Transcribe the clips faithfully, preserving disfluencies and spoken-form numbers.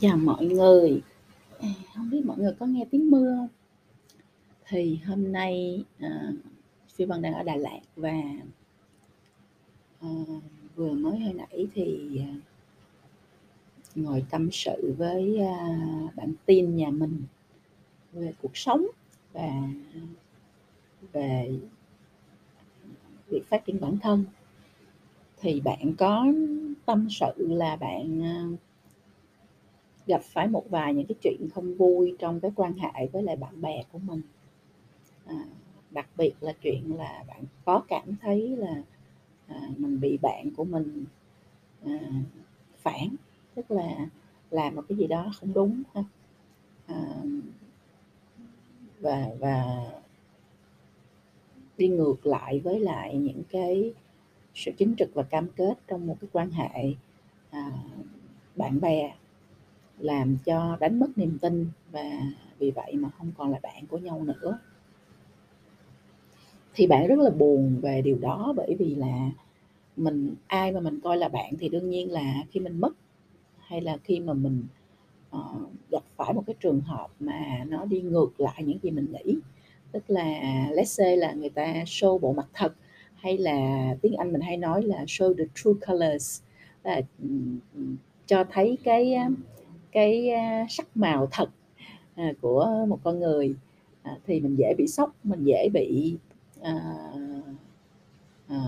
Chào mọi người. À, hông biết mọi người có nghe tiếng mưa hông? Thì hôm nay, ờ, Phi Vân đang ở Đà Lạt và ờ, vừa mới hồi nãy thì, à ngồi tâm sự với, a, bạn teen nhà mình về cuộc sống và về việc phát triển bản thân. Thì bạn có tâm sự là bạn, a gặp phải một vài những cái chuyện không vui trong cái quan hệ với lại bạn bè của mình. À, đặc biệt là chuyện là bạn có cảm thấy là, à, mình bị bạn của mình, à, phản, tức là làm một cái gì đó không đúng ha. À, và và đi ngược lại với lại những cái sự chính trực và cam kết trong một cái quan hệ, à, bạn bè, làm cho đánh mất niềm tin và vì vậy mà không còn là bạn của nhau nữa. Thì bạn rất là buồn về điều đó bởi vì là mình ai mà mình coi là bạn thì đương nhiên là khi mình mất, hay là khi mà mình, ờ, gặp phải một cái trường hợp mà nó đi ngược lại những gì mình nghĩ, tức là let's say là người ta show bộ mặt thật, hay là tiếng Anh mình hay nói là show the true colors, tức là, ừm, ừm, cho thấy cái, á, cái, a, sắc màu thật, à, của một con người, à, thì mình dễ bị sốc, mình dễ bị, ờ, ờ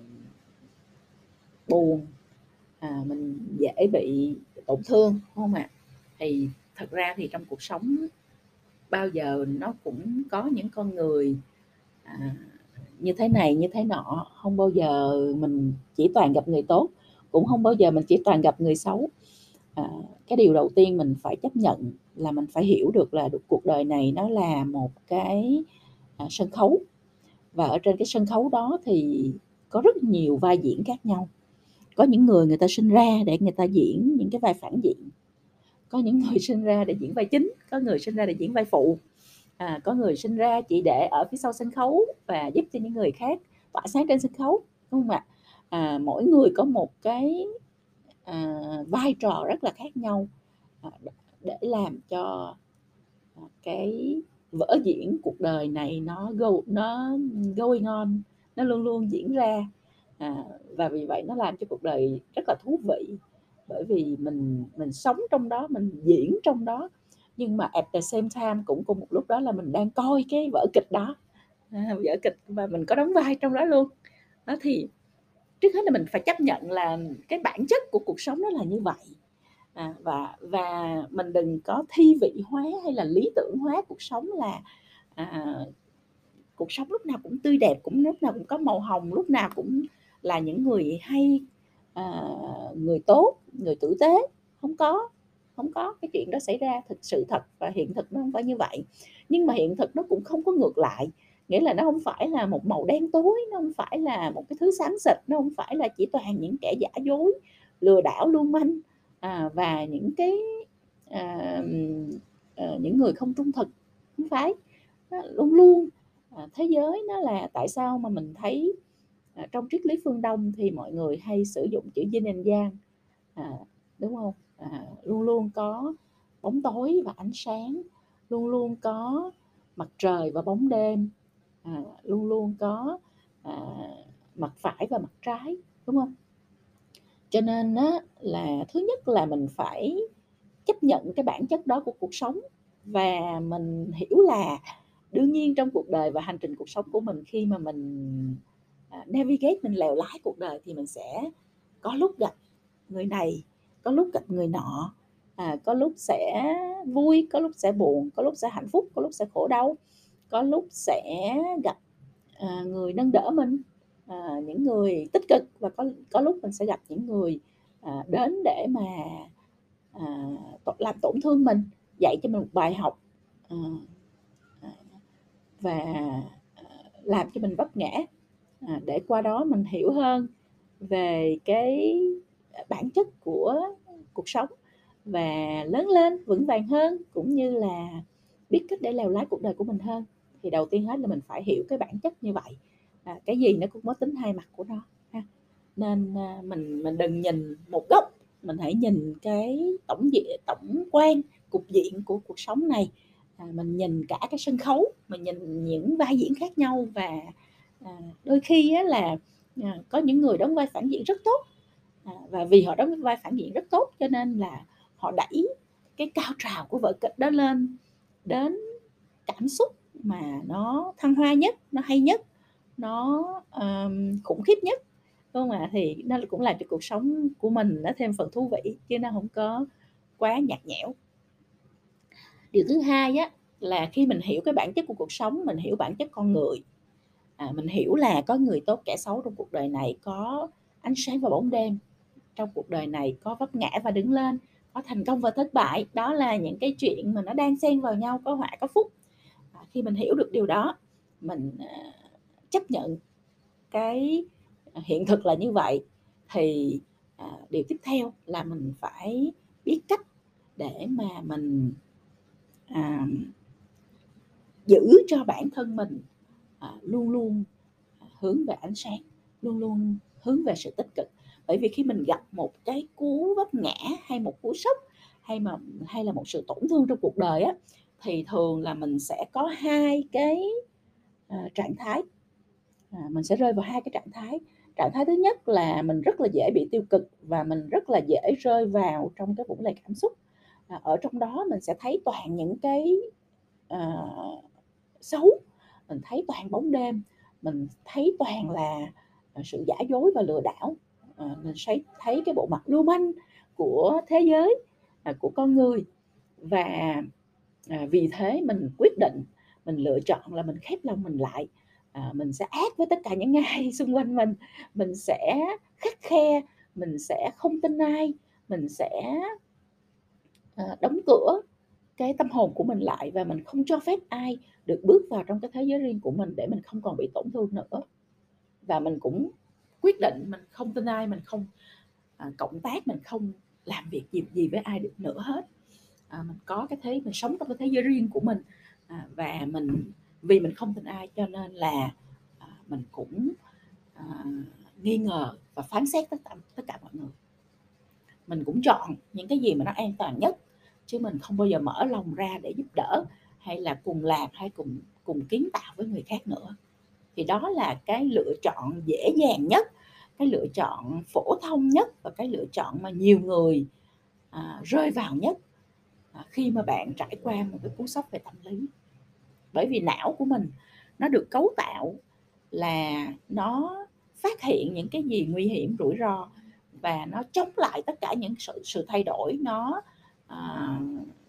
buồn, à, mình dễ bị tổn thương, phải hông ạ? Thì thật ra thì trong cuộc sống bao giờ nó cũng có những con người, à, như thế này, như thế nọ, hông bao giờ mình chỉ toàn gặp người tốt, cũng hông bao giờ mình chỉ toàn gặp người xấu. À, cái điều đầu tiên mình phải chấp nhận là mình phải hiểu được là được cuộc đời này nó là một cái, à, sân khấu, và ở trên cái sân khấu đó thì có rất nhiều vai diễn khác nhau. Có những người người ta sinh ra để người ta diễn những cái vai phản diện, có những người sinh ra để diễn vai chính, có người sinh ra để diễn vai phụ, à, có người sinh ra chỉ để ở phía sau sân khấu và giúp cho những người khác tỏa sáng trên sân khấu, đúng hông ạ? À, mỗi người có một cái, à, vai trò rất là khác nhau, à, đ để làm cho, à, cái vở diễn cuộc đời này nó go nó going on, nó luôn luôn diễn ra. À, và vì vậy nó làm cho cuộc đời rất là thú vị, bởi vì mình mình sống trong đó, mình diễn trong đó, nhưng mà at the same time cũng cùng một lúc đó là mình đang coi cái vở kịch đó, à, vở kịch và mình có đóng vai trong đó luôn. Đó, thì trước hết là mình phải chấp nhận là cái bản chất của cuộc sống nó là như vậy, à, và và mình đừng có thi vị hóa hay là lý tưởng hóa cuộc sống là, à, cuộc sống lúc nào cũng tươi đẹp, cũng lúc nào cũng có màu hồng, lúc nào cũng là những người hay, ờ, người tốt, người tử tế. Hông có, hông có cái chuyện đó xảy ra, thực sự thật và hiện thực nó hông phải như vậy. Nhưng mà hiện thực nó cũng không có ngược lại, nghĩa là nó hông phải là một màu đen tối, nó hông phải là một cái thứ xám xịt, nó hông phải là chỉ toàn những kẻ giả dối, lừa đảo, lưu manh, à, và những cái, à, ừm, ờ, những người không trung thực, hông phải. Nó luôn luôn, à, thế giới nó là tại sao mà mình thấy, à, trong triết lý phương Đông thì mọi người hay sử dụng chữ Yin and Yang, à, đúng hông? À, luôn luôn có bóng tối và ánh sáng, luôn luôn có mặt trời và bóng đêm, à, luôn luôn có, à, mặt phải và mặt trái, đúng hông? Cho nên á là thứ nhất là mình phải chấp nhận cái bản chất đó của cuộc sống và mình hiểu là đương nhiên trong cuộc đời và hành trình cuộc sống của mình khi mà mình, à, navigate, mình lèo lái cuộc đời thì mình sẽ có lúc gặp người này, có lúc gặp người nọ, à, có lúc sẽ vui, có lúc sẽ buồn, có lúc sẽ hạnh phúc, có lúc sẽ khổ đau, có lúc sẽ gặp, à, người nâng đỡ mình, à, những người tích cực và có có lúc mình sẽ gặp những người, à, đến để mà, à, t làm tổn thương mình, dạy cho mình một bài học, ờ, à, và, ờ, làm cho mình vấp ngã, à, để qua đó mình hiểu hơn về cái, à, bản chất của cuộc sống và lớn lên vững vàng hơn, cũng như là biết cách để lèo lái cuộc đời của mình hơn. Thì đầu tiên hết là mình phải hiểu cái bản chất như vậy, à, cái gì nó cũng có tính hai mặt của nó ha. Nên, a, mình mình đừng nhìn một góc, mình hãy nhìn cái tổng diện tổng quan, cục diện của cuộc sống này, à, mình nhìn cả cái sân khấu, mình nhìn những vai diễn khác nhau và, à, đôi khi á là, à, có những người đóng vai phản diện rất tốt, à, và vì họ đóng vai phản diện rất tốt cho nên là họ đẩy cái cao trào của vở kịch đó lên đến cảm xúc mà nó thăng hoa nhất, nó hay nhất, nó, ờm, khủng khiếp nhất, đúng hông ạ? Thì nó cũng làm cho cuộc sống của mình nó thêm phần thú vị, chứ nó hổng có quá nhạt nhẽo. Điều thứ hai á, là khi mình hiểu cái bản chất của cuộc sống, mình hiểu bản chất con người, à, mình hiểu là có người tốt kẻ xấu trong cuộc đời này, có ánh sáng và bóng đêm, trong cuộc đời này có vấp ngã và đứng lên, có thành công và thất bại, đó là những cái chuyện mà nó đan xen vào nhau, có họa có phúc. À, khi mình hiểu được điều đó, mình, à, chấp nhận cái, à, hiện thực là như vậy, thì, à, điều tiếp theo là mình phải biết cách để mà mình, à, giữ cho bản thân mình, à, luôn luôn, à, hướng về ánh sáng, luôn luôn hướng về sự tích cực. Bởi vì khi mình gặp một cái cú vấp ngã hay một cú sốc, hay mà hay là một sự tổn thương trong cuộc đời á, thì thường là mình sẽ có hai cái, à, trạng thái, à, mình sẽ rơi vào hai cái trạng thái. Trạng thái thứ nhất là mình rất là dễ bị tiêu cực và mình rất là dễ rơi vào trong cái vũng lầy cảm xúc. À, ở trong đó mình sẽ thấy toàn những cái, ờ, xấu, mình thấy toàn bóng đêm, mình thấy toàn là, à, sự giả dối và lừa đảo, ờ, mình sấy thấy cái bộ mặt lưu manh của thế giới, à, của con người. Và, à, vì thế mình quyết định, mình lựa chọn là mình khép lòng mình lại, à, mình sẽ ác với tất cả những ai xung quanh mình, mình sẽ khắt khe, mình sẽ không tin ai, mình sẽ, ờ, đóng cửa cái tâm hồn của mình lại và mình không cho phép ai được bước vào trong cái thế giới riêng của mình để mình không còn bị tổn thương nữa. Và mình cũng quyết định mình không tin ai, mình không, à, cộng tác, mình không làm việc gì gì với ai được nữa hết. À, mình có cái thế mình sống trong cái thế giới riêng của mình, à, và mình vì mình không tin ai cho nên là, à, mình cũng, à, nghi ngờ và phán xét tất cả tất cả mọi người. Mình cũng chọn những cái gì mà nó an toàn nhất, chứ mình không bao giờ mở lòng ra để giúp đỡ, hay là cùng làm, hay cùng cùng kiến tạo với người khác nữa. Thì đó là cái lựa chọn dễ dàng nhất, cái lựa chọn phổ thông nhất và cái lựa chọn mà nhiều người, à, rơi vào nhất, à, khi mà bạn trải qua một cái cú sốc về tâm lý. Bởi vì não của mình nó được cấu tạo là nó phát hiện những cái gì nguy hiểm, rủi ro và nó chống lại tất cả những sự sự thay đổi, nó, à,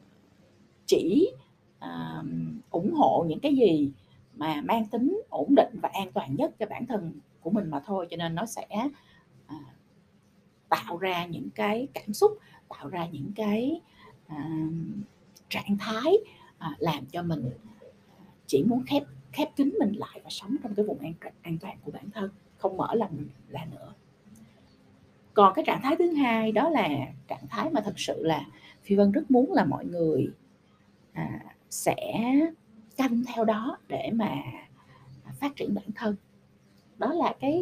chỉ, à, ủng hộ những cái gì mà mang tính ổn định và an toàn nhất cho bản thân của mình mà thôi. Cho nên nó sẽ, à, tạo ra những cái cảm xúc, tạo ra những cái, à, trạng thái, à, làm cho mình chỉ muốn khép khép kín mình lại và sống trong cái vùng an toàn an toàn của bản thân, không mở lòng mình ra nữa. Còn cái trạng thái thứ hai đó là trạng thái mà thực sự là Phi Vân rất muốn là mọi người, à, sẽ canh theo đó để mà, à, phát triển bản thân. Đó là cái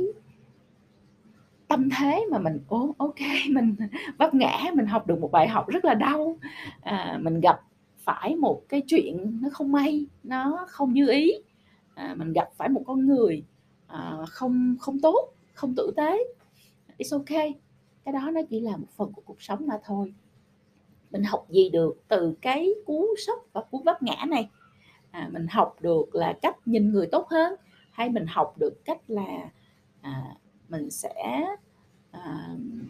tâm thế mà mình, ồ, ô kê, mình vấp ngã, mình học được một bài học rất là đau, à, mình gặp phải một cái chuyện nó không may, nó không như ý, à, mình gặp phải một con người, ờ, không không tốt, không tử tế. It's okay, cái đó nó chỉ là một phần của cuộc sống mà thôi. Mình học gì được từ cái cú sốc và cú vấp ngã này? À, mình học được là cách nhìn người tốt hơn, hay mình học được cách là, à, mình sẽ, à,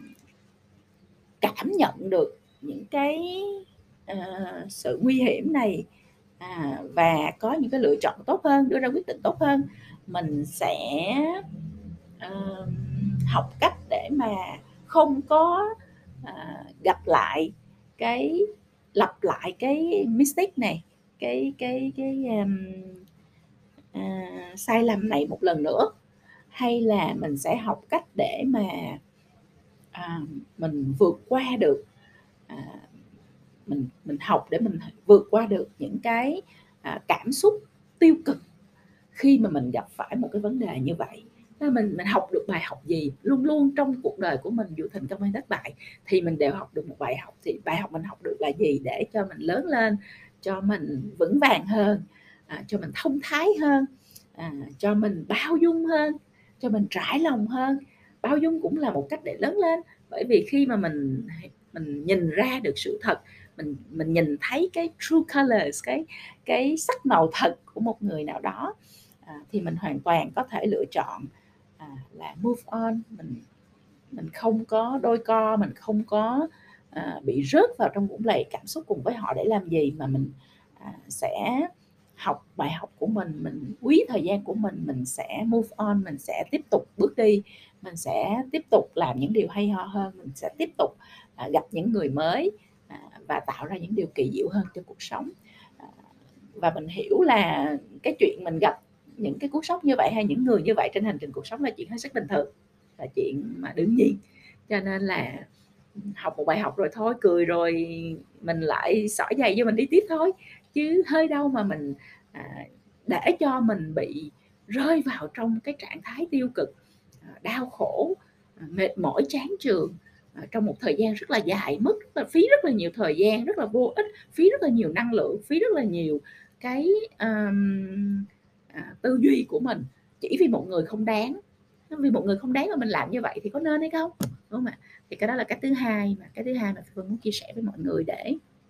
cảm nhận được những cái, ờ, sự nguy hiểm này, à, và có những cái lựa chọn tốt hơn, đưa ra quyết định tốt hơn. Mình sẽ, ờm, học cách để mà không có, à, gặp lại cái lặp lại cái mistake này, cái cái cái, ờm, à, sai lầm này một lần nữa. Hay là mình sẽ học cách để mà, à, mình vượt qua được, à, mình mình học để mình vượt qua được những cái, à, cảm xúc tiêu cực khi mà mình gặp phải một cái vấn đề như vậy. Nên mình mình học được bài học gì, luôn luôn trong cuộc đời của mình dù thành công hay thất bại thì mình đều học được một bài học, thì bài học mình học được là gì để cho mình lớn lên, cho mình vững vàng hơn, à, cho mình thông thái hơn, à, cho mình bao dung hơn, cho mình trải lòng hơn. Bao dung cũng là một cách để lớn lên, bởi vì khi mà mình mình nhìn ra được sự thật, mình mình nhìn thấy cái true colors, cái cái sắc màu thật của một người nào đó, à, thì mình hoàn toàn có thể lựa chọn, à, là move on, mình mình không có đôi co, mình không có, à, bị rớt vào trong vũng lầy cảm xúc cùng với họ để làm gì, mà mình, à, sẽ học bài học của mình, mình quý thời gian của mình, mình sẽ move on, mình sẽ tiếp tục bước đi, mình sẽ tiếp tục làm những điều hay ho hơn, mình sẽ tiếp tục, à, gặp những người mới, à, và tạo ra những điều kỳ diệu hơn cho cuộc sống. À, và mình hiểu là cái chuyện mình gặp những cái cú sốc như vậy hay những người như vậy trên hành trình cuộc sống là chuyện hết sức bình thường, là chuyện mà đương nhiên. Cho nên là học một bài học rồi thôi, cười rồi mình lại xỏ giày vô mình đi tiếp thôi, chứ hơi đâu mà mình, à, để cho mình bị rơi vào trong cái trạng thái tiêu cực, à, đau khổ, à, mệt mỏi, chán chường, à, trong một thời gian rất là dài, mất rất là phí rất là nhiều thời gian, rất là vô ích, phí rất là nhiều năng lượng, phí rất là nhiều cái, ờm, à, tư duy của mình chỉ vì một người không đáng. Vì một người không đáng mà mình làm như vậy thì có nên hay không? Đúng không ạ? Thì cái đó là cái thứ hai, mà cái thứ hai mà Phương muốn chia sẻ với mọi người để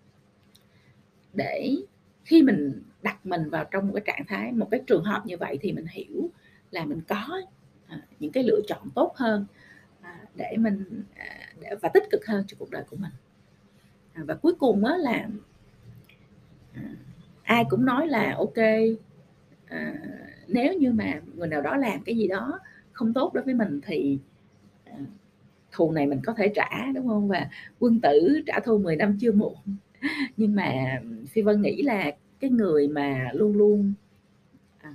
để khi mình đặt mình vào trong một cái trạng thái, một cái trường hợp như vậy thì mình hiểu là mình có, à, những cái lựa chọn tốt hơn, à, để mình, à, để và tích cực hơn cho cuộc đời của mình. À, và cuối cùng á là, à, ai cũng nói là ok, à, nếu như mà người nào đó làm cái gì đó không tốt đối với mình thì, à, thù này mình có thể trả, đúng không? Và quân tử trả thù mười năm chưa muộn. Nhưng mà Phi Vân nghĩ là cái người mà luôn luôn, à,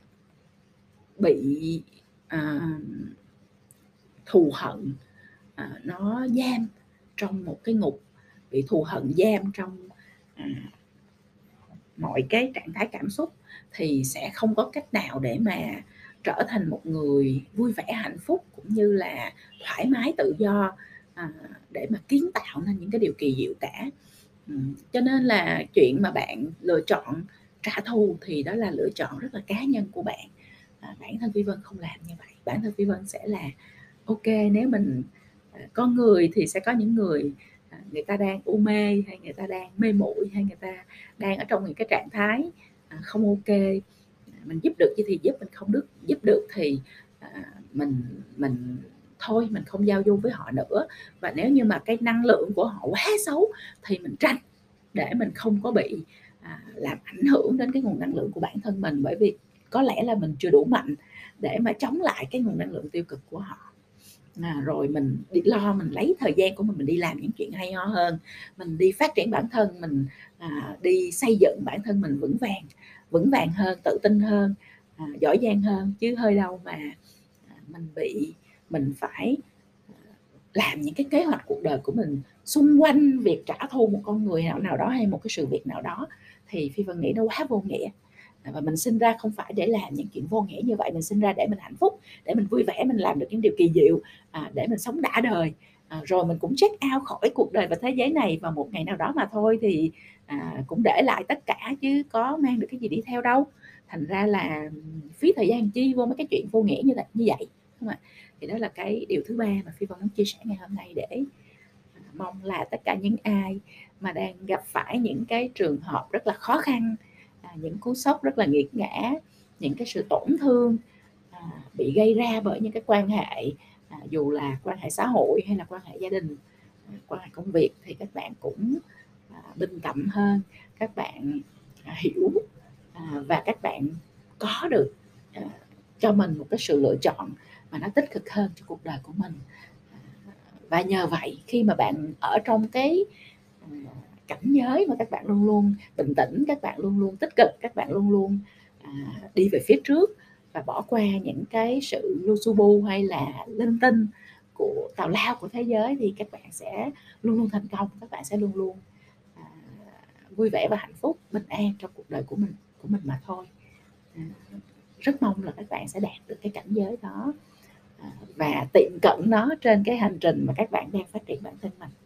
bị, à, thù hận, à, nó giam trong một cái ngục, bị thù hận giam trong, à, mọi cái trạng thái cảm xúc thì sẽ không có cách nào để mà trở thành một người vui vẻ, hạnh phúc cũng như là thoải mái, tự do, à, để mà kiến tạo nên những cái điều kỳ diệu cả. Ừm, cho nên là chuyện mà bạn lựa chọn trả thù thì đó là lựa chọn rất là cá nhân của bạn. À, bản thân Phi Vân không làm như vậy, bản thân Phi Vân sẽ là ok, nếu mình, à, con người thì sẽ có những người, à, người ta đang u mê, hay người ta đang mê muội, hay người ta đang ở trong những cái trạng thái, à, không ok, à, mình giúp được thì giúp, mình không được giúp được thì, à, mình mình thôi mình không giao du với họ nữa. Và nếu như mà cái năng lượng của họ quá xấu thì mình tránh để mình không có bị, à, làm ảnh hưởng đến cái nguồn năng lượng của bản thân mình, bởi vì có lẽ là mình chưa đủ mạnh để mà chống lại cái nguồn năng lượng tiêu cực của họ. À, rồi mình đi lo mình lấy thời gian của mình mình đi làm những chuyện hay ho hơn, mình đi phát triển bản thân mình, à, đi xây dựng bản thân mình vững vàng vững vàng hơn, tự tin hơn, à, giỏi giang hơn, chứ hơi đâu mà, à, mình bị mình phải, à, làm những cái kế hoạch cuộc đời của mình xung quanh việc trả thù một con người nào nào đó hay một cái sự việc nào đó, thì Phi Vân nghĩ nó quá vô nghĩa. À, và mình sinh ra không phải để làm những chuyện vô nghĩa như vậy, mình sinh ra để mình hạnh phúc, để mình vui vẻ, mình làm được những điều kỳ diệu, à, để mình sống đã đời, à, rồi mình cũng check out khỏi cuộc đời và thế giới này vào một ngày nào đó mà thôi, thì, à, cũng để lại tất cả chứ có mang được cái gì đi theo đâu. Thành ra là phí thời gian chi vô mấy cái chuyện vô nghĩa như là như vậy, đúng không ạ? Thì đó là cái điều thứ ba mà Phi Vân muốn chia sẻ ngày hôm nay, để, à, mong là tất cả những ai mà đang gặp phải những cái trường hợp rất là khó khăn, à, những cú sốc rất là nghiệt ngã, những cái sự tổn thương, à, bị gây ra bởi những cái quan hệ, à, dù là quan hệ xã hội hay là quan hệ gia đình, à, quan hệ công việc, thì các bạn cũng, à, bình tâm hơn, các bạn, à, hiểu, à, và các bạn có được, à, cho mình một cái sự lựa chọn mà nó tích cực hơn cho cuộc đời của mình. À, và nhờ vậy khi mà bạn ở trong cái, à, cảnh giới mà các bạn luôn luôn bình tĩnh, các bạn luôn luôn tích cực, các bạn luôn luôn, à, đi về phía trước và bỏ qua những cái sự lu su bu hay là linh tinh của tào lao của thế giới, thì các bạn sẽ luôn luôn thành công, các bạn sẽ luôn luôn, à, vui vẻ và hạnh phúc, bình an trong cuộc đời của mình của mình mà thôi. À, rất mong là các bạn sẽ đạt được cái cảnh giới đó, à, và tiệm cận nó trên cái hành trình mà các bạn đang phát triển bản thân mình.